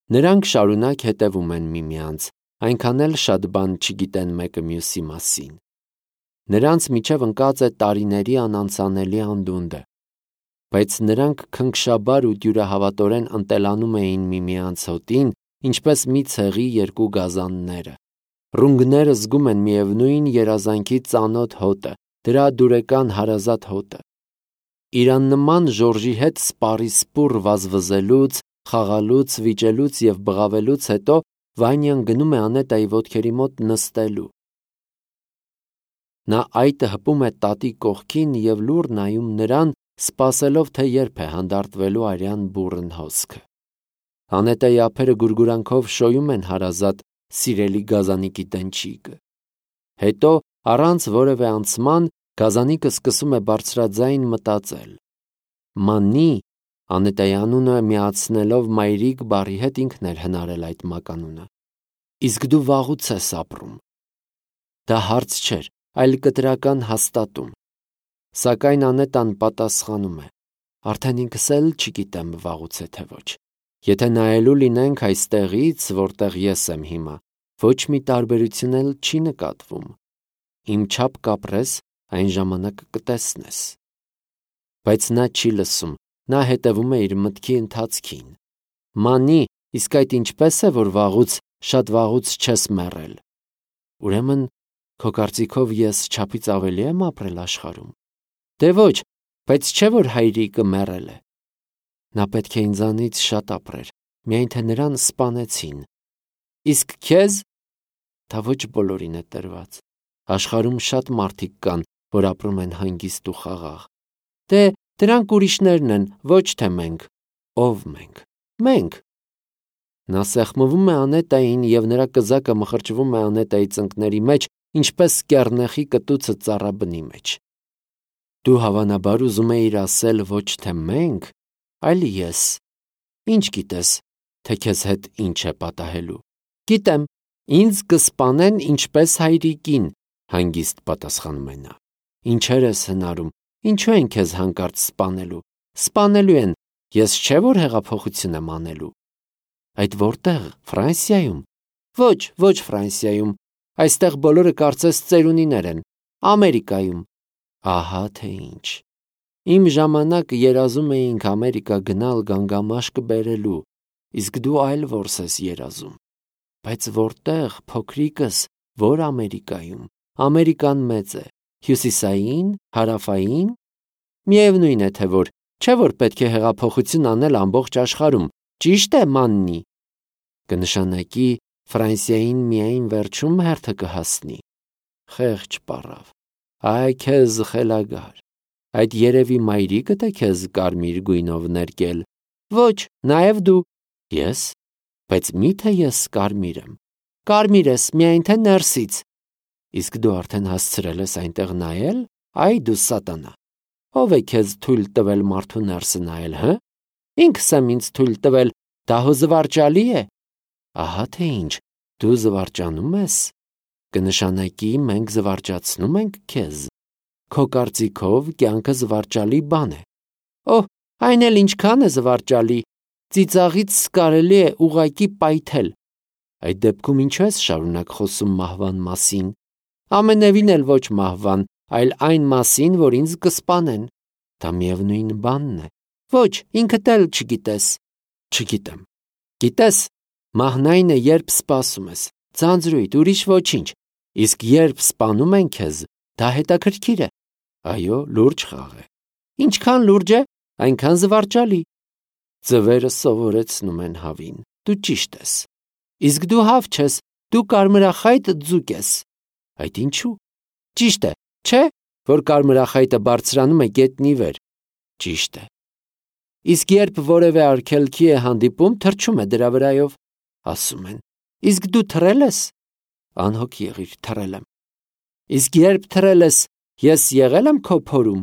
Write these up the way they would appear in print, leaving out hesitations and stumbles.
Նրանք շարունակ հետևում են միմյանց, այնքան էլ շատ բան չգիտեն մեկը մյուսի մասին։ Նրանց միջև ընկած է տարիների անանցանելի անդունդը, բայց նրանք քնքշաբար ու դյուրահավատորեն ընտելանում էին միմյանց հոտին, ինչպես մի ցեղի երկու գազանները։ Ռունգները զգում են միևնույն երազանքի ծանոթ հոտը, դրա դուրեկան հարազատ հոտը։ Իրաննման Ժորժի հետ սպառիսպուռ վազվզելուց, խաղալուց, վիճելուց և բղավելուց հետո Վանյան գնում է Անետայի ոտքերի մոտ նստելու։ Նա այտը հպում է տատի կողքին և լուռ նայում նրան, սպասելով, թե երբ է հանդարտվելու արյան բուռն հոսքը։ Անետայի ափերը գուրգուրանքով շոյում են հարազատ սիրելի գազանիկի տնչիկը։ Հետո, առանց որևէ անցման, գազանիկը սկսում է բարձրաձայն մտածել։ Մաննի, Անետայի անունը միացնելով մայրիկ բառի հետ ինքն էր հնարել այդ մականունը։ Իսկ դու վաղուց ես ապրում։ Դա հարց չէր, այլ կտրական հաստատում։ Սակայն Անետան պատասխանում է. արդեն ինքս էլ չգիտեմ վաղուց է թե ոչ։ Եթե նայելու լինենք այստեղից, որտեղ ես եմ հիմա, ոչ մի տարբերություն էլ չի նկատվում։ Իմ չափ կապրես, այն ժամանակ կտեսնես։ Բայց նա չի լսում, նա հետևում է իր մտքի ընթացքին։ Մաննի, իսկ այդ ինչպես է, որ վաղուց, շատ վաղուց չես մեռել։ Ուրեմն, քո կարծիքով ես չափից ավելի եմ ապրել աշխարհում։ Դե ոչ, բայց չէ որ հայրիկը մեռել է։ Նա պետք է ինձանից շատ ապրեր, միայն թե նրան սպանեցին։ Իսկ քեզ, դա ոչ բոլորին է տրված։ Աշխարհում շատ մարդիկ կան, որ ապրում են հանգիստ ու խաղաղ։ Դե դրանք ուրիշներն են, ոչ թե մենք։ Ով մենք։ Մենք։ Նա սեղմվում է Անետային և նրա կզակը մխրճվում է Անետայի ծնկների մեջ, ինչպես կեռնեխի կտուցը ծառաբնի մեջ։ Դու հավանաբար ուզում էիր ասել ոչ թե մենք, այլ ես։ Ինչ գիտես, թե քեզ հետ ինչ է պատահելու։ Գիտեմ, ինձ կսպանեն ինչպես հայրիկին, հանգիստ պատասխանում է նա։ Ինչեր ես հնարում, ինչու են քեզ հանկարծ սպանելու։ Սպանելու են, ես չէ որ հեղափոխություն եմ անելու։ Այդ որտեղ, Ֆրանսիայում։ Ոչ Ֆրանսիայում, այստեղ բոլորը կարծես ծերունիներ են, Ամերիկայում։ Ահա թե ինչ։ Իմ ժամանակ երազում էինք Ամերիկա գնալ գանգամաշկը բերելու, իսկ դու այլ որս ես երազում։ Բայց որտեղ, փոքրիկս, որ Ամերիկայում։ Ամերիկան մեծ է, հյուսիսային, հարավային։ Միևնույն է թե որ, չէ որ պետք է հեղափոխություն անել ամբողջ աշխարհում, ճիշտ է, Մաննի։ Կնշանակի Ֆրանսիային միայն վերջում հերթը կհասնի։ Խեղճ պառավ։ Այ քեզ խելագար։ Այդ երևի մայրիկդ է քեզ կարմիր գույնով ներկել։ Ոչ, նաև դու։ Ես։ Բայց միթե ես կարմիր եմ։ Կարմիր ես, միայն թե ներսից։ Իսկ դու արդեն հասցրել ես այնտեղ նայել։ Այ դու սատանա։ Ո՞վ է քեզ թույլ տվել մարդու ներսը նայել, հը։ Ինքս եմ ինձ թույլ տվել, դա հո զվարճալի է։ Ահա թե ինչ, դու զվարճանում ես։ Կնշանակի մենք զվարճացնում ենք քեզ։ Քո կարծիքով կյանքը զվարճալի բան է։ Օհ, այն էլ ինչքան է զվարճալի։ Ծիծաղից կարելի է ուղակի պայթել։ Այդ դեպքում ինչու ես շարունակ խոսում մահվան մասին։ Ամենևին էլ ոչ մահվան, այլ այն մասին, որ ինձ կսպանեն։ Դա միևնույն բանն է։ Ոչ, ինքդ էլ չգիտես։ Չգիտեմ։ Գիտես, մահն այն է, երբ սպասում ես, ձանձրույթ, ուրիշ ոչինչ։ Իսկ երբ սպանում են քեզ, դա հետաքրքիր է։ Այո, լուրջ խաղ է։ Ինչքան լուրջ է, այնքան զվարճալի։ Ձվերը սովորեցնում են հավին։ Դու ճիշտ ես։ Իսկ դու հավ չես, դու կարմրախայտ ձուկ ես։ Այդ ինչու։ Ճիշտ է, չէ, որ կարմրախայտը բարձրանում է գետնի վեր։ Ճիշտ է։ Իսկ երբ որևէ արգելքի է հանդիպում, թռչում է դրա վրայով։ Ասում են. իսկ դու թռել ես։ Անհոգ եղիր, թռել եմ։ Իսկ երբ թռել ես, ես եղել եմ քո փորում։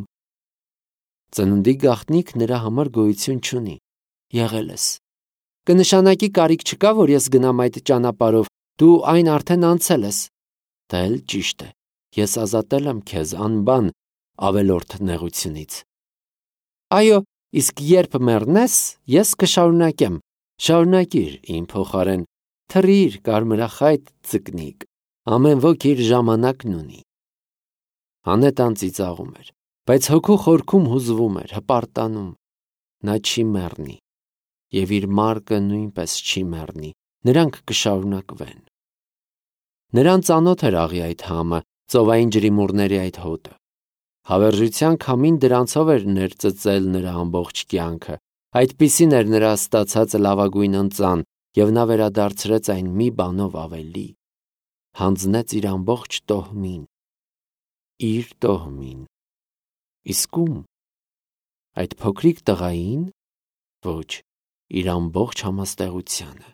Ծննդի գաղտնիք նրա համար գոյություն չունի։ Եղել ես։ Կնշանակի կարիք չկա, որ ես գնամ այդ ճանապարհով, դու այն արդեն անցել ես։ Դա էլ ճիշտ է։ Ես ազատել եմ քեզ անբան ավելորդ նեղությունից։ Այո, իսկ երբ մեռնես, ես կշարունակեմ, Շարունակիր իմ փոխարեն, թռիր կարմրախայտ ձկնիկ, ամեն ոք իր ժամանակն ունի։ Անետան ծիծաղում էր, բայց հոգու խորքում հուզվում էր, հպարտանում։ Նա չի մեռնի, և իր մարկը նույնպես չի մեռնի, նրանք կշարունակվեն։ Նրան ծանոթ էր աղի այդ համը, ծովային ջրիմուռների այդ հոտը։ Հավերժության քամին դրանցով էր ներծծել նրա ամբողջ կյանքը, այդպիսին էր նրա ստացածը լավագույն ընծան, և նա վերադարձրեց այն մի բանով ավելի, հանձնեց իր ամբողջ տոհմին, իր տոհմին։ Իսկ ում? Այդ փոքրիկ տղային? Ոչ, իր ամբողջ համաստեղությանը։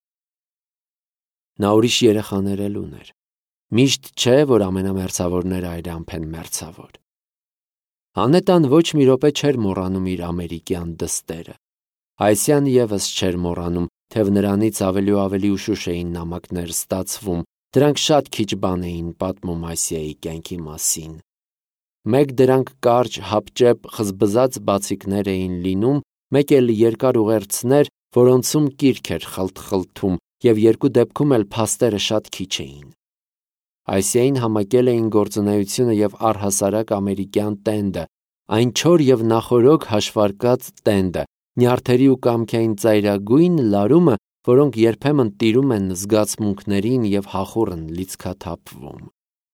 Նա ուրիշ երեխաներ էլ ուներ։ Միշտ չէ, որ ամենամերձավորները այլամբ են մերձավոր։ Անետան ոչ մի րոպե չէր մոռանում իր ամերիկյան դստերը։ Այսյան ևս չէր մոռանում, թեև նրանից ավելի ու ավելի ուշուշ էին նամակներ ստացվում, դրանք շատ քիչ բան էին պատմում Ասիայի կյանքի մասին։ Մեկ դրանք կարճ, հապճեպ, խզբզած բացիկներ էին լինում, մեկ էլ երկար ուղերձներ, որոնցում կիրք էր խլթխլթում, և երկու դեպքում էլ փաստերը շատ քիչ էին։ Ասիային համակել էին գործունեությունը և առհասարակ ամերիկյան տենդը, այն չոր և նախօրոք հաշվարկած տենդը, նյարդերի ու կամքային ծայրագույն լարումը, որոնք երբեմն տիրում են զգացմունքներին և հախուռն լիցքաթափվում։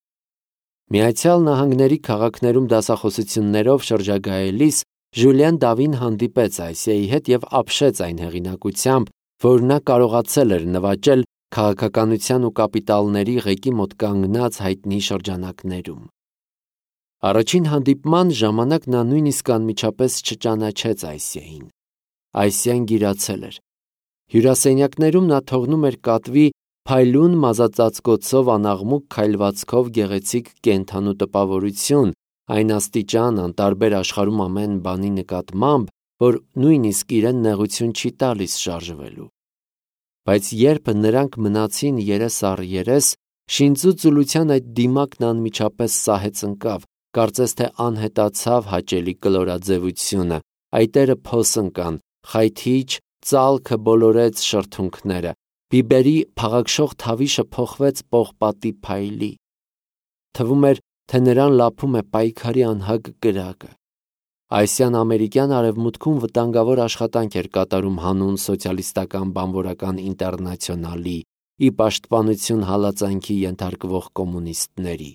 Միացյալ Նահանգների քաղաքներում դասախոսություններով շրջագայելիս Ժուլիան Դավին հանդիպեց Ասիայի հետ և ապշեց այն հեղինակությամբ, որ նա կարողացել էր նվաճել քաղաքականության ու կապիտալների ղեկի մոտ կանգնած հայտնի շրջանակներում։ Առաջին հանդիպման ժամանակ նա նույնիսկ անմիջապես չճանաչեց Ասիային։ Ասիան գիրացել էր։ Հյուրասենյակներում նա թողնում էր կատվի փայլուն մազածածկոցով անաղմուկ քայլվածքով գեղեցիկ կենդանու տպավորություն, այն աստիճան անտարբեր աշխարհում ամեն բանի նկատմամբ, որ նույնիսկ իրեն նեղություն չի տալիս շարժվելու։ Բայց երբ նրանք մնացին երես առ երես, շինծու ծուլության այդ դիմակն անմիջապես սահեց ընկավ, կարծես թե անհետացավ հաճելի կլորաձևությունը, այտերը փոս ընկան, խայթիչ ծալքը բոլորեց շրթունքները, բիբերի փաղաքշող թավիշը փոխվեց պողպատի փայլի։ Թվում էր, թե նրան լափում է պայքարի անհագ կրակը։ Ասիան ամերիկյան արևմուտքում վտանգավոր աշխատանք էր կատարում հանուն սոցիալիստական բանվորական ինտերնացիոնալի, ի պաշտպանություն հալածանքի ենթարկվող կոմունիստների։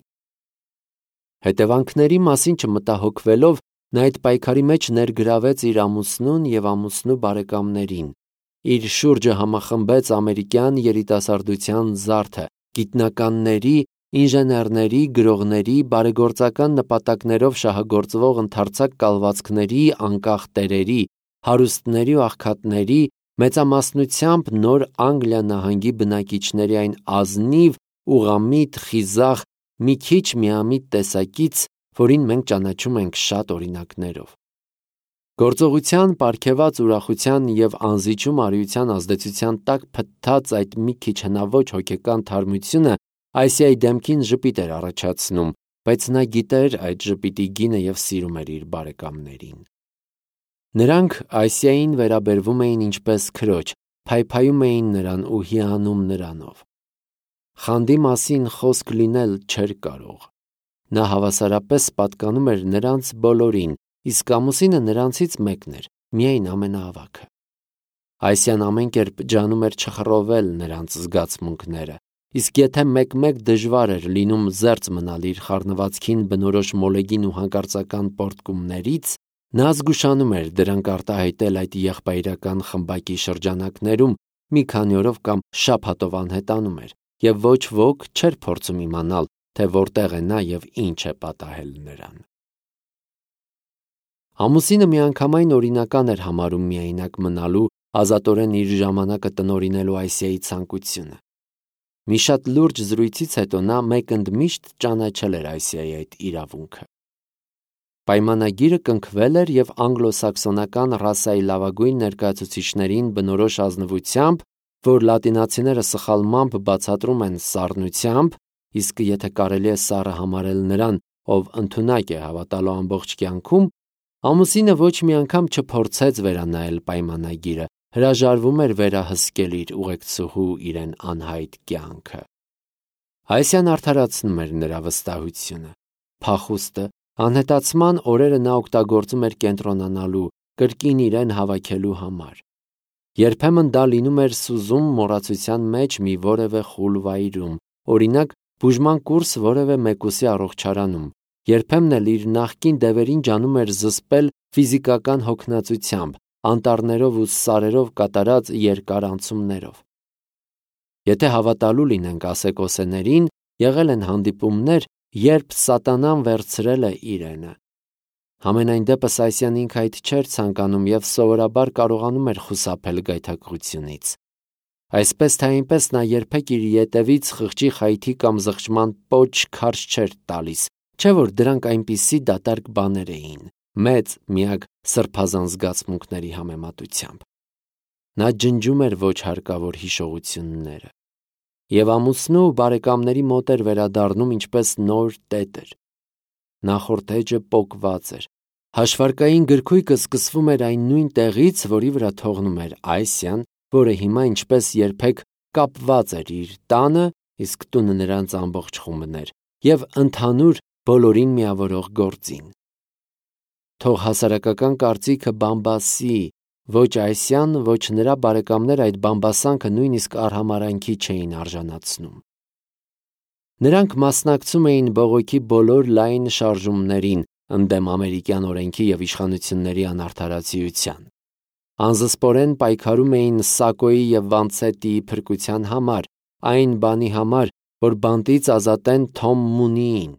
Հետևանքների մասին չմտահոգվելով, նա այդ պայքարի մեջ ներգրավեց իր ամուսնուն և ամուսնու բարեկամներին, իր շուրջը համախմբեց ամերիկյան երիտասարդության զարդը, գիտնականների, ինժեներների, գրողների, բարեգործական նպատակներով շահագործվող ընդարձակ կալվածքների, անկախ տերերի, հարուստների ու աղքատների, մեծամասնությամբ նոր Անգլիա նահանգի բնակիչների այն ազնիվ, ուղղամիտ, խիզախ, մի քիչ միամիտ տեսակից, որին մենք ճանաչում ենք շատ օրինակներով։ Գործողության, պարգևած ուրախության և անզիջում արիության ազդեցության տակ փթթած այդ մի քիչ հնաոճ հոգեկան թարմությունը Ասիայի դեմքին ժպիտ էր առաջացնում, բայց նա գիտեր այդ ժպիտի գինը և սիրում էր իր բարեկամներին։ Նրանք Ասիային վերաբերվում էին ինչպես քրոջ, փայփայում էին նրան ու հիանում նրանով։ Խանդի մասին խոսք լինել չէր կարող։ Նա հավասարապես պատկանում էր նրանց բոլորին, իսկ ամուսինը նրանցից մեկն էր, միայն ամենաավագը։ Ասիան ամեն կերպ ջանում էր չխռովել նրանց զգացմունքները, իսկ եթե մեկ-մեկ դժվար էր լինում զերծ մնալ իր խառնվածքին բնորոշ մոլեգին ու հանկարծական պոռթկումներից, նա զգուշանում էր դրանք արտահայտել այդ եղբայրական խմբակի շրջանակներում, մի քանի օրով կամ շաբաթով անհետանում էր, և ոչ ոք չէր փորձում իմանալ, թե որտեղ է նա և ինչ է պատահել նրան։ Ամուսինը միանգամայն օրինական էր համարում միայնակ մնալու, ազատորեն իր ժամանակը տնօրինելու Ասիայի ցանկությունը։ Մի շատ լուրջ զրույցից հետո նա մեկընդմիշտ ճանաչել էր Ասիայի այդ իրավունքը։ Պայմանագիրը կնքվել էր և անգլոսաքսոնական ռասայի լավագույն ներկայացուցիչներին բնորոշ ազնվությամբ, որ լատինացիները սխալմամբ բացատրում են սառնությամբ, իսկ եթե կարելի է սառը համարել նրան, ով ընդունակ է հավատալու ամբողջ կյանքում, ամուսինը ոչ մի անգամ չփորձեց վերանայել պայմանագիրը, հրաժարվում էր վերահսկել իր ուղեկցուհու իրեն անհայտ կյանքը։ Այսյան արդարացնում էր նրա վստահությունը։ Փախուստը, անհետացման օրերը նա օգտագործում էր կենտրոնանալու, կրկին իրեն հավաքելու համար։ Երբեմն դա լինում էր սուզում մոռացության մեջ մի որևէ խուլ վայրում, օրինակ բուժման կուրս որևէ մեկուսի առողջարանում, երբեմն էլ իր նախկին դևերին ջանում էր զսպել ֆիզիկական հոգնածությամբ, անտառներով ու սարերով կատարած երկար անցումներով։ Եթե հավատալու լինենք ասեկոսեներին, եղել են հանդիպումներ, երբ սատանան վերցրել է իրենը։ Համենայն դեպս Այսյան ինքը այդ չէր ցանկանում և սովորաբար կարողանում էր խուսափել գայթակղությունից։ Այսպես թե այնպես նա երբեք իր ետևից խղճի խայթի կամ զղջման պոչ քարշ չէր տալիս, չէ որ դրանք այնպիսի դատարկ բաներ էին, մեծ միակ սրբազան զգացմունքների համեմատությամբ։ Նա ջնջում էր ոչ հարկավոր հիշողությունները և ամուսնու ու բարեկամների մոտ էր վերադառնում ինչպես նոր տետր։ Նախորդ էջը պոկված էր։ Հաշվարկային գրքույկը սկսվում էր այն նույն տեղից, որի վրա թողնում էր Այսյան, որը հիմա ինչպես երբեք կապված էր իր տանը, իսկ տունը նրանց ամբողջ խումբն էր, և ընդհանուր բոլորին միավորող գործին։ Թող հասարակական կարծիքը բամբասի, ոչ Այսյան, ոչ նրա բարեկամներ այդ բամբասանքը նույնիսկ արհամարհանքի չէին արժանացնում։ Նրանք մասնակցում էին բողոքի բոլոր լայն շարժումներին ընդդեմ ամերիկյան օրենքի և իշխանությունների անարդարացիության։ Անզսպորեն պայքարում էին Սակոյի և Վանցետիի փրկության համար, այն բանի համար, որ բանտից ազատեն Թոմ Մունիին։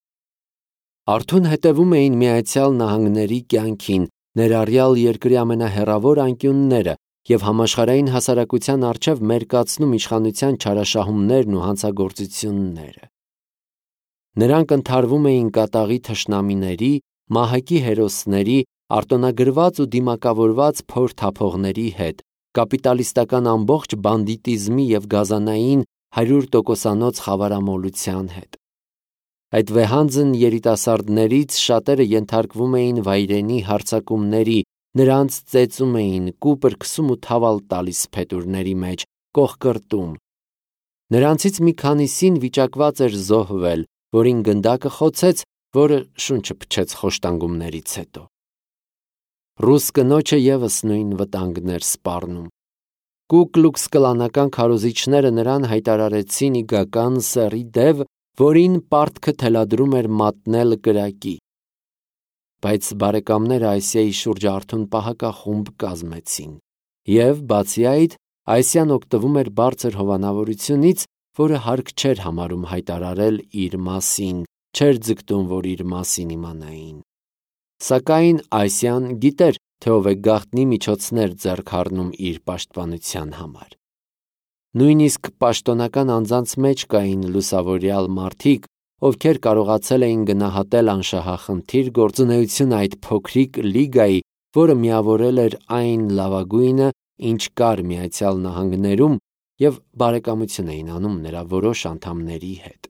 Արթուն հետևում էին Միացյալ Նահանգների կյանքին, ներառյալ երկրի ամենահեռավոր անկյունները և համաշխարհային հասարակության առջև մերկացնում իշխանության չարաշահումներն ու հանցագործությունները։ Նրանք ընդհարվում էին կատաղի թշնամիների, մահակի հերոսների, արտոնագրված ու դիմակավորված փոր-թափողների հետ, կապիտալիստական ամբողջ բանդիտիզմի և գազանային 100%-անոց խավարամոլության հետ։ Այդ վեհանձն երիտասարդներից շատերը ենթարկվում էին վայրենի հարձակումների, նրանց ծեծում էին, կուպր քսում ու թավալ տալիս փետուրների մեջ, կոխկրտում։ Նրանցից մի քանիսին վիճակված էր զոհվել, որին գնդակը խոցեց, որը շունչը փչեց խոշտանգումներից հետո։ Ռուս կնոջը ևս նույն վտանգն էր սպառնում։ Կու Կլուքս կլանական քարոզիչները նրան հայտարարեցին իգական սեռի դև, որին պարտքը թելադրում էր մատնել կրակի։ Բայց բարեկամները Այսիայի շուրջը արթուն պահակախումբ կազմեցին, և, բացի այդ, Այսյան օգտվում էր բարձր հովանավորությունից, որը հարկ չէր համարում հայտարարել իր մասին, չէր ձգտում, որ իր մասին իմանային։ Սակայն Այսյան գիտեր, թե ով է գաղտնի միջոցներ ձեռք առնում իր պաշտպանության համար։ Նույնիսկ պաշտոնական անձանց մեջ կային լուսավորյալ մարդիկ, ովքեր կարողացել էին գնահատել անշահախնդիր գործունեությունը այդ փոքրիկ լիգայի, որը միավորել էր այն լավագույնը, ինչ կար Միացյալ Նահանգներում, և բարեկամություն էին անում նրա որոշ անդամների հետ։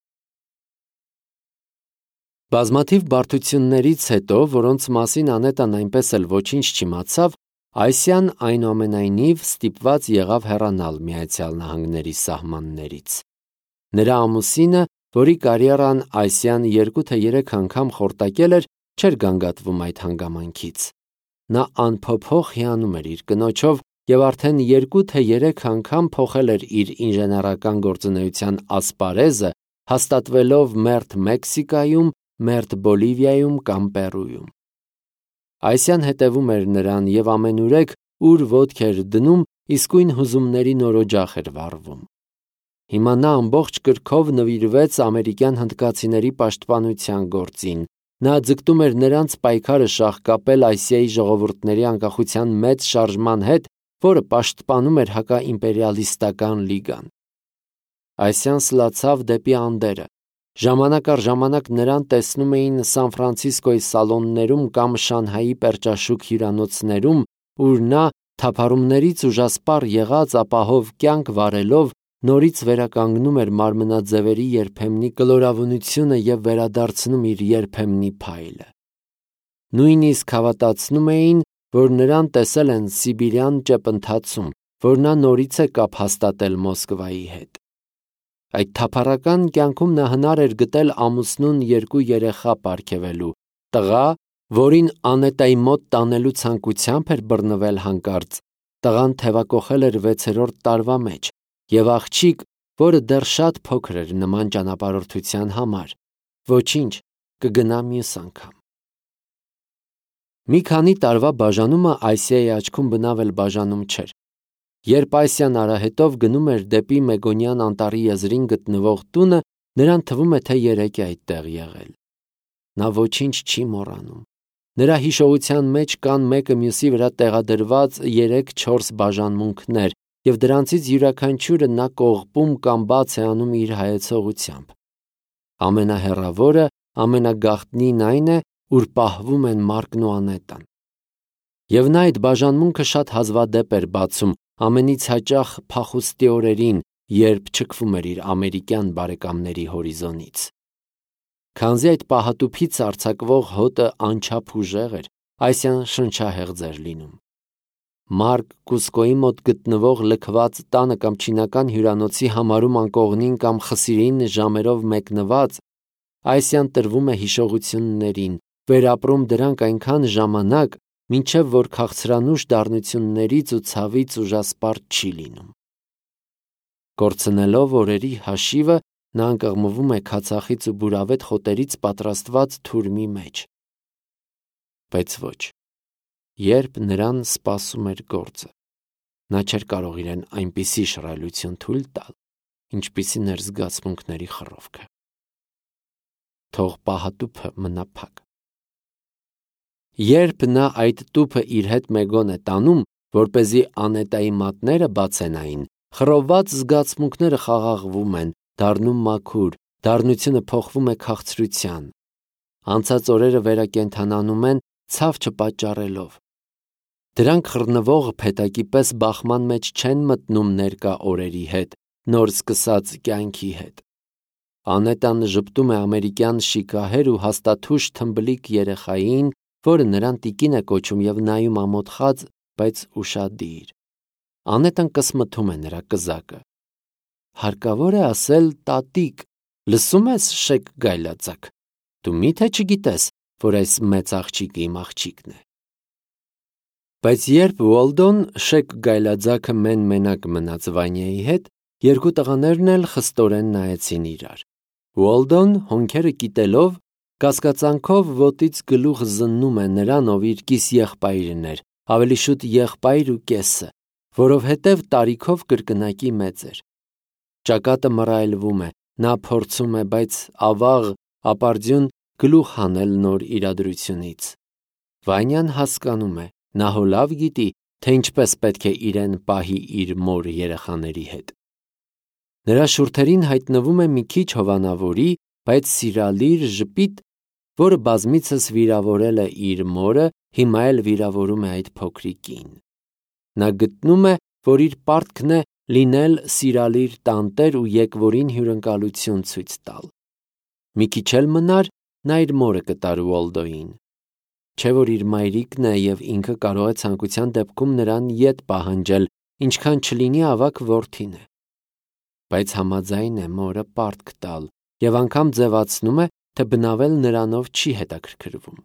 Բազմաթիվ բարդություններից հետո, որոնց մասին Անետան այնպես էլ ոչինչ չիմացավ, Այսյան այնուամենայնիվ ստիպված եղավ հեռանալ Միացյալ Նահանգների սահմաններից։ Նրա ամուսինը, որի կարիերան Այսյան 2 թե 3 անգամ խորտակել էր, չէր գանգատվում այդ հանգամանքից։ Նա անփոփոխ հիանում էր իր կնոջով և արդեն 2 թե 3 անգամ փոխել էր իր ինժեներական գործունեության ասպարեզը, հաստատվելով մերթ Մեքսիկայում, մերթ Բոլիվիայում կամ Պերույում։ Այսյան հետևում էր նրան և ամենուրեք, ուր ոտք էր դնում, իսկույն հուզումների նոր օջախ էր վառվում։ Հիմա նա ամբողջ կրքով նվիրվեց ամերիկյան հնդկացիների պաշտպանության գործին։ Նա ձգտում էր նրանց պայքարը շաղկապել Ասիայի ժողովուրդների անկախության մեծ շարժման հետ, որը պաշտպանում էր հակաիմպերիալիստական լիգան։ Այսյան սլացավ դեպի Անդերը։ Ժամանակ առ ժամանակ նրան տեսնում էին Սան Ֆրանցիսկոյի սալոններում կամ Շանհայի պերճաշուք հյուրանոցներում, ուր նա, թափառումներից ուժասպառ եղած ապահով կյանք վարելով, նորից վերականգնում էր մարմնաձևերի երբեմնի կլորավունությունը և վերադարձնում իր երբեմնի փայլը։ Նույնիսկ հավատացնում էին, որ նրան տեսել են Սիբիրյան ճեպընթացում, որ նա նորից է կապ հաստատել Մոսկվայի հետ։ Այդ թափառական կյանքում նա հնար էր գտել ամուսնուն 2 երեխա պարգևելու, տղա, որին Անետայի մոտ տանելու ցանկությամբ էր բռնվել հանկարծ, տղան թևակոխել էր 6-րդ տարվա մեջ, եւ աղջիկ, որը դեռ շատ փոքր էր նման ճանապարհորդության համար, ոչինչ, կգնա մյուս անգամ։ Մի քանի տարվա բաժանումը Այսիայի աչքում բնավ էլ բաժանում չէր։ Երբ Այսիան արահետով գնում էր դեպի Մեգոնյան անտառի եզրին գտնվող տունը, նրան թվում է, թե 3 է այդտեղ եղել։ Նա ոչինչ չի մոռանում։ Նրա հիշողության մեջ կան մեկը մյուսի վրա տեղադրված 3-4 բաժանմունքներ, եւ դրանցից յուրաքանչյուրը նա կողպում կամ բաց է անում իր հայեցողությամբ։ Ամենահեռավորը, ամենագաղտնին այն է, ուր պահվում են Մարկն ու Անետան։ Եվ նա այդ բաժանմունքը շատ հազվադեպ էր բացում, ամենից հաճախ փախուստի օրերին, երբ չքվում էր իր ամերիկյան բարեկամների հորիզոնից։ Քանզի այդ պահատուփից արձակվող հոտը անչափ ուժեղ էր, Այսիան շնչահեղձ էր լինում։ Մարկ Կուսկոյի մոտ գտնվող լքված տանը կամ չինական հյուրանոցի համարում անկողնին կամ խսիրին ժամերով մեկնված, Այսիան տրվում է հիշողություններին, վերապրում դրանք այնքան ժամանակ, մինչև որ քաղցրանուշ դառնություններից ու ցավից ուժասպառ չի լինում։ Կորցնելով օրերի հաշիվը, նա անկղմվում է քացախից ու բուրավետ խոտերից պատրաստված թուրմի մեջ։ Բայց ոչ, երբ նրան սպասում էր գործը, նա չէր կարող իրեն այնպիսի շռայլություն թույլ տալ, ինչպիսին էր զգացմունքների խռովքը։ Թող պահատուփը մնա փակ։ Երբ նա այդ տուփը իր հետ Մեգոն է տանում, որպեսզի Անետայի մատները բացենային, խռովված զգացմունքները խաղաղվում են, դառնում մաքուր, դառնությունը փոխվում է քաղցրության։ Անցած օրերը վերակենդանանում են, ցավ չպատճառելով։ Դրանք խռնվող փետակի պես բախման մեջ չեն մտնում ներկա օրերի հետ, նոր սկսած կյանքի հետ։ Անետան ժպտում է ամերիկյան շիկահեր ու հաստաթուշ թմբլիկ երեխային, որը նրան տիկին է կոչում եւ նայում ամոթխած, բայց ուշադիր։ Անետան կսմթում է նրա կզակը։ Հարկավոր է ասել տատիկ, լսում ես շեք գայլաձակ։ Դու միթե չգիտես, որ այս մեծ աղջիկը իմ աղջիկն է։ Բայց երբ Ուոլդոն շեք գայլաձակը մենակ մնաց Վանյայի հետ, երկու տղաներն էլ խստորեն նայեցին իրար։ Ուոլդոն, հոնքերը կիտելով, կասկածանքով ոտից գլուխ զննում է նրան, ով իր կիս եղբայրն էր, ավելի շուտ եղբայր ու կեսը, որովհետև տարիքով կրկնակի մեծ էր։ Ճակատը մռայլվում է, նա փորձում է, բայց ավաղ, ապարդյուն գլուխ հանել նոր իրադրությունից։ Վանյան հասկանում է, նա հոլավ գիտի, թե ինչպես պետք է իրեն պահի իր մոր երեխաների հետ։ Նրա շուրթերին հայտնվում է մի քիչ հովանավորի, բայց սիրալիր ժպիտ, որը բազմիցս վիրավորել է իր մորը, հիմա էլ վիրավորում է այդ փոքրիկին։ Նա գտնում է, որ իր պարտքն է լինել սիրալիր տանտեր ու եկվորին հյուրընկալություն ցույց տալ։ Մի քիչ էլ մնար, նա իր մորը կտար Ուոլդոյին։ Չէ որ իր մայրիկն է եւ ինքը կարող է ցանկության դեպքում նրան ետ պահանջել, ինչքան չլինի ավակ որդին է։ Բայց համաձայն է մորը պարտք տալ եւ անգամ ձևացնում է, թե բնավել նրանով չի հետաքրքրվում։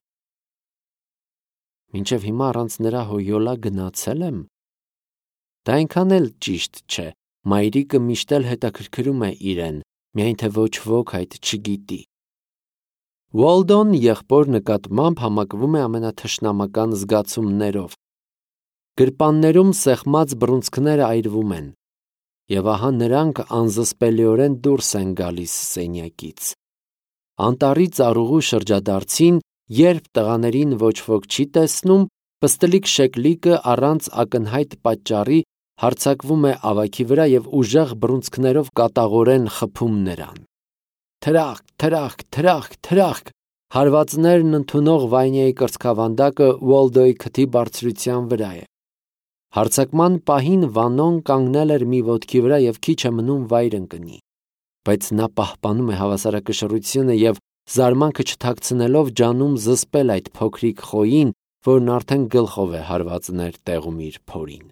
Մինչև հիմա առանց նրա հոյոլա գնացել եմ։ Դա այնքան էլ ճիշտ չէ, մայրիկը միշտ էլ հետաքրքրում է իրեն, միայն թե ոչ ոք այդ չգիտի։ Ուոլդոն եղբոր նկատմամբ համակվում է ամենաթշնամական զգացումներով։ Գրպաններում սեղմած բռունցքները այրվում են, եւ ահա նրանք անզսպելիորեն դուրս են գալիս սենյակից։ Անտառի ծառուղու շրջադարձին, երբ տղաներին ոչ ոք չի տեսնում, պստլիկ շեկլիկը առանց ակնհայտ պատճառի հարձակվում է ավագի վրա եւ ուժեղ բռունցքներով կատաղորեն խփում նրան։ Թրախկ, թրախկ, թրախկ, թրախկ։ Հարվածներն ընդունող Վանյայի կրծքավանդակը Ուոլդոյի քթի բարձրության վրա է։ Հարձակման պահին Վանոն կանգնել էր մի ոտքի վրա եւ քիչ է մնում վայր ընկնի, բայց նա պահպանում է հավասարակշռությունը եւ զարմանքը չթաքցնելով ջանում զսպել այդ փոքրիկ խոյին, որն արդեն գլխով է հարված ներտեղում իր փորին։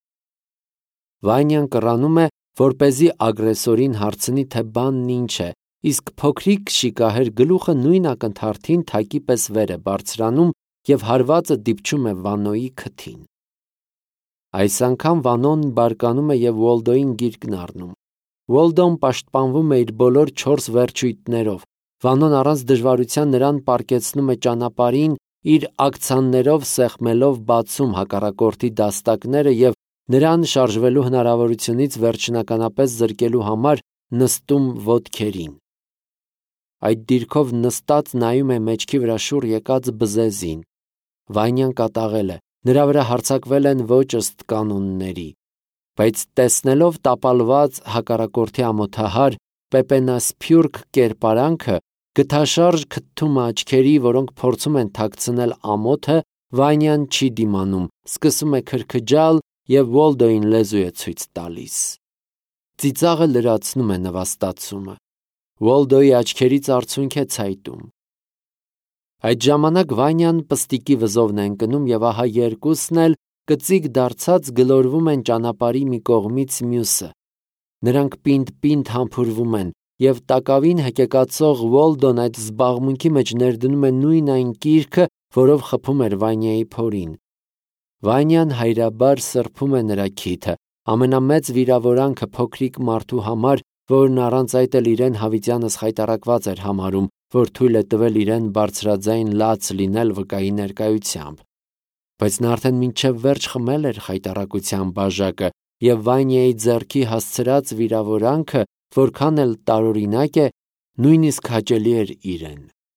Վանյան կռանում է, որպեսզի ագրեսորին հարցնի, թե բանն ինչ է, իսկ փոքրիկ շիկահեր գլուխը նույն ակնթարթին թակի պես վեր է բարձրանում և հարվածը դիպչում է Վանոյի քթին։ Այս անգամ Վանոն բարկանում է և Ուոլդոյին գիրկն առնում։ Ուոլդոն պաշտպանվում է իր բոլոր 4 վերջույթներով։ Վանոն առանց դժվարության նրան պառկեցնում է ճանապարհին, իր ակցաններով սեղմելով բացում հակառակորդի դաստակները և նրան շարժվելու հնարավորությունից վերջնականապես զրկելու համար նստում ոտքերին։ Այդ դիրքով նստած նայում է մեջքի վրա շուռ եկած բզեզին։ Վանյան կատաղել է, նրա վրա հարձակվել են ոչ ըստ կանոնների, բայց տեսնելով տապալված հակառակորդի ամոթահար, պեպենասփյուրք կերպարանքը, գթաշարժ քթթումը աչքերի, որոնք փորձում են թաքցնել ամոթը, Վանյան չի դիմանում, սկսում է քրքջալ և Ուոլդոյին լեզու է ցույց տալիս։ Ծիծաղը լրացնում է նվաստացումը։ Ուոլդոյի աչքերից արցունք է ցայտում։ Այդ ժամանակ Վանյան պստիկի վզովն է ընկնում և ահա երկուսն էլ կծիկ դարձած գլորվում են ճանապարհի մի կողմից մյուսը։ Նրանք պինդ-պինդ համբուրվում են, և տակավին հեկեկացող Ուոլդոն այդ զբաղմունքի մեջ ներդնում է նույն այն կիրքը, որով խփում էր Վանյայի փորին։ Վանյան հայրաբար սրբում է նրա քիթը, ամենամեծ վիրավորանքը փոքրիկ մարդու համար, որն առանց այդ էլ իրեն հավիտյանս խայտառակված էր համարում, որ թույլ է տվել իրեն բարձրաձայն լաց լինել վկայի ներկայությամբ։ Բայց նա արդեն մինչև վերջ խմել էր խայտառակության բաժակը, և Վանյայի ձեռքի հասցրած վիրավորանքը, որքան էլ տարօրինակ է, նույնիսկ հաճելի էր իրեն։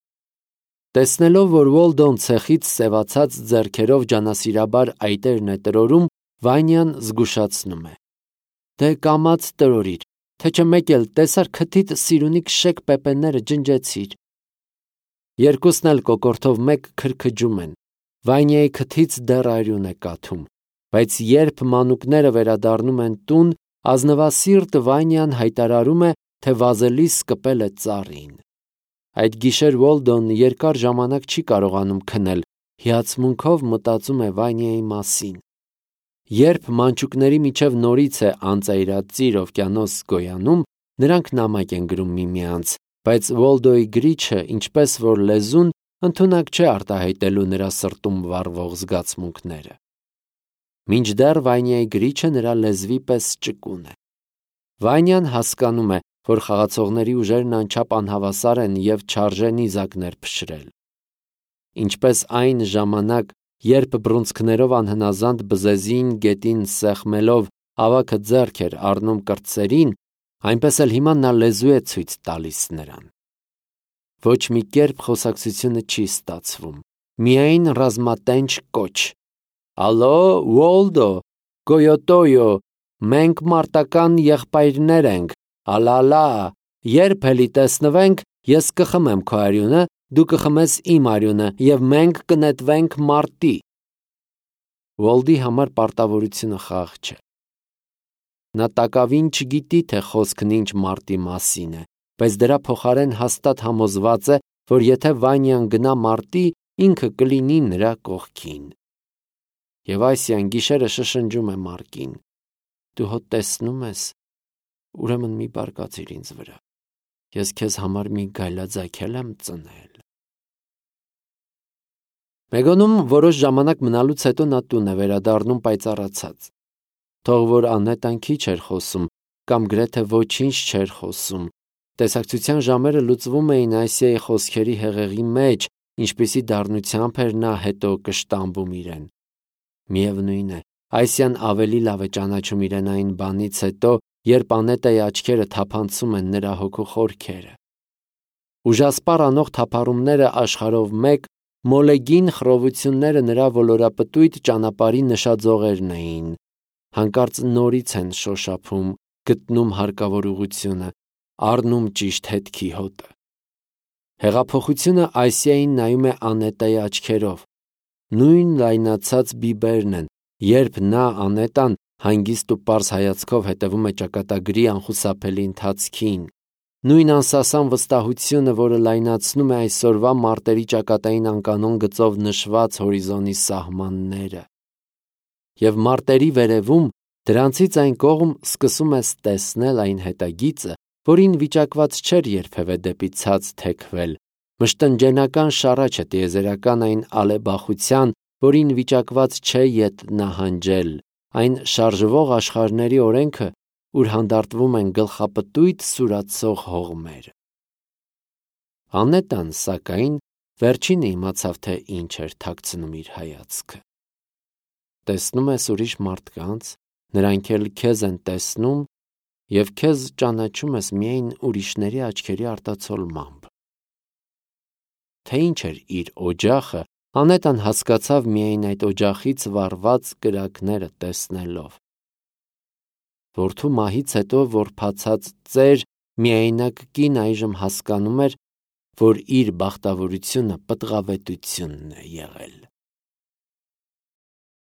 Տեսնելով, որ Ուոլդոն ցեխից սևացած ձեռքերով ջանասիրաբար այտերն է տրորում, Վանյան զգուշացնում է. «Դե կամաց տրորիր, թե չէ մեկ էլ տեսար քթիդ սիրունի քշեք պեպենները ջնջեցիր»։ Երկուսն էլ կոկորդով մեկ քրքջում են։ Վանյայի քթից դեռ արյուն է կաթում, բայց երբ մանուկները վերադառնում են տուն, ազնվասիրտ Վանյան հայտարարում է, թե վազելիս կպել է ծառին։ Այդ գիշեր Ուոլդոն երկար ժամանակ չի կարողանում քնել, հիացմունքով մտածում է Վանյայի մասին։ Երբ մանչուկների միջև նորից է անծայրածիր օվկիանոս գոյանում, նրանք նամակ են գրում միմյանց, բայց Ուոլդոյի գրիչը, ինչպես որ լեզուն, ընդունակ չէ արտահայտելու նրա սրտում վառվող զգացմունքները։ Մինչդեռ Վանյայի գրիչը նրա լեզվի պես ճկուն է։ Վանյան հասկանում է, որ խաղացողների ուժերն անչափ անհավասար են և չարժե նիզակներ փշրել։ Ինչպես այն ժամանակ, երբ բռունցքներով անհնազանդ բզեզին գետին սեղմելով ավագը ձեռք էր առնում կրտսերին, այնպես էլ հիմա նա լեզու է ցույց տալիս նրան։ Ոչ մի կերպ խոսակցությունը չի ստացվում, միայն ռազմատենչ կոչ. «Ալո, Ուոլդո, Գոյոտոյո, մենք մարտական եղբայրներ ենք, ալալա, երբ էլի տեսնվենք, ես կխմեմ քո արյունը, դու կխմես իմ արյունը, և մենք կնետվենք մարտի»։ Ուոլդի համար պարտավորությունը խաղ չէ։ Նա տակավին չգիտի, թե խոսքն ինչ մարտի մասին է, բայց դրա փոխարեն հաստատ համոզված է, որ եթե Վանյան գնա մարտի, ինքը կլինի նրա կողքին։ Եվ այսյան գիշերը շշնջում է Մարկին. «Դու հո տեսնում ես, ուրեմն մի բարկացիր ինձ վրա, ես քեզ համար մի գայլաձագել եմ ծնել»։ Մեգոնում որոշ ժամանակ մնալուց հետո նա տուն է վերադառնում պայծառացած։ Թող որ Անետան քիչ էր խոսում, կամ գրեթե ոչինչ չէր խոսում։ Տեսակցության ժամերը լուծվում էին Ասիայի խոսքերի հեղեղի մեջ, ինչպիսի դառնությամբ էր նա հետո կշտամբում իրեն։ Միևնույն է, Ասիան ավելի լավ է ճանաչում իրեն այն բանից հետո, երբ Անետայի աչքերը թափանցում են նրա հոգու խորքերը։ Ուժասպառ անող թափառումները աշխարհով մեկ, մոլեգին խռովությունները նրա ոլորապտույտ ճանապարհի նշաձողերն էին։ Հանկարծ նորից են շոշափում, գտնում հարկավոր ուղղությունը, առնում ճիշտ հետքի հոտը։ Հեղափոխությունը Ասիային նայում է Անետայի աչքերով։ Նույն լայնացած բիբերն են, երբ նա Անետան հանգիստ ու պարզ հայացքով հետևում է ճակատագրի անխուսափելի ընթացքին։ Նույն անսասան վստահությունը, որը լայնացնում է այսօրվա մարտերի ճակատային անկանոն գծով նշված հորիզոնի սահմանները։ Եվ մարտերի վերևում, դրանցից այն կողմ սկսում ես տեսնել այն հետագիծը, որին վիճակված չէր երբևէ դեպի ցած թեքվել, մշտնջենական շառաչը տիեզերական այն ալեբախության, որին վիճակված չէ ետ նահանջել, այն շարժվող աշխարհների օրենքը, ուր հանդարտվում են գլխապտույտ սուրացող հողմեր։ Անետան, սակայն, վերջինը իմացավ, թե ինչ էր թաքցնում իր հայացքը։ Տեսնում ես ուրիշ մարդկանց, նրանք էլ քեզ են տեսնում, և քեզ ճանաչում ես միայն ուրիշների աչքերի արտացոլմամբ։ Թե ինչ էր իր օջախը, Անետան հասկացավ միայն այդ օջախից վառված կրակները տեսնելով։ Որդու մահից հետո որբացած ծեր միայնակ կին այժմ հասկանում էր, որ իր բախտավորությունը պտղավետությունն է եղել։